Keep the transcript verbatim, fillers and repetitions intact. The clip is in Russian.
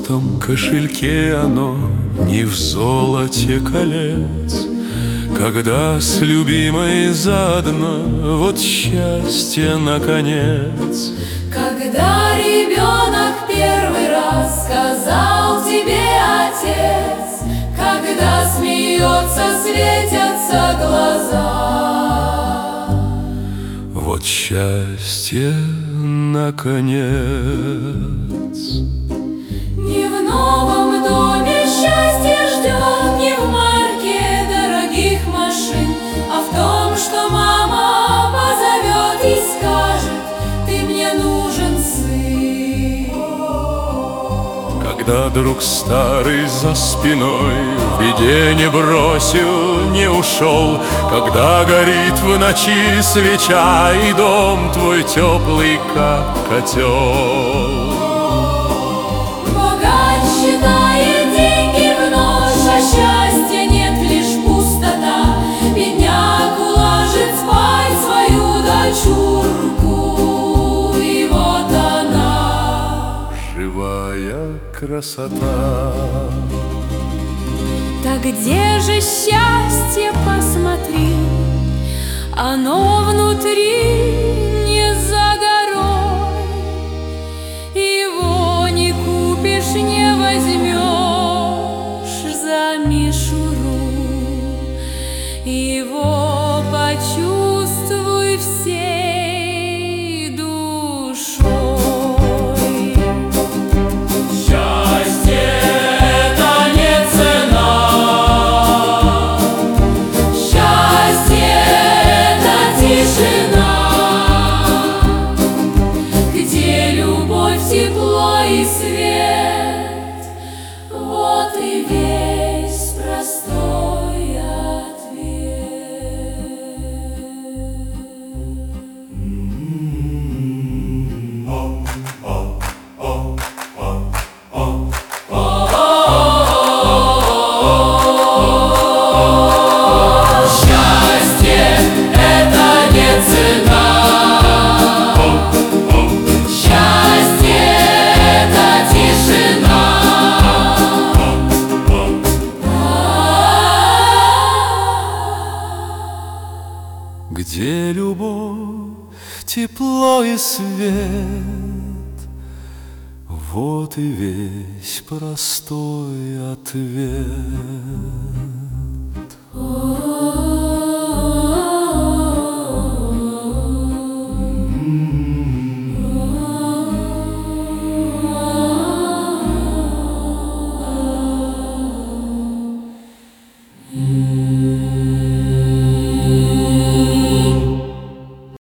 золотом кошельке оно, не в золоте колец. Когда с любимой заодно, вот счастье наконец. Когда ребенок первый раз сказал тебе отец, когда смеется, светятся глаза, вот счастье наконец. Не в новом доме счастье ждет, не в марке дорогих машин, а в том, что мама позовет и скажет: ты мне нужен, сын. Когда друг старый за спиной в беде не бросил, не ушел, когда горит в ночи свеча и дом твой теплый, как котел. Богач считает деньги в нож, а счастья нет, лишь пустота. Бедняк уложит спать свою дочурку, и вот она, живая красота. Так где же счастье, посмотри, оно внутри, не за горой. Его не купишь, не возьмешь за мишуру. Его почувствуй всей душой. Счастье — это не цена, счастье — это тишина, где любовь, тепло и свет. Вот и весь простой ответ. Счастье — это не цена, счастье — это тишина, Где любовь, тепло и свет, вот и весь простой ответ.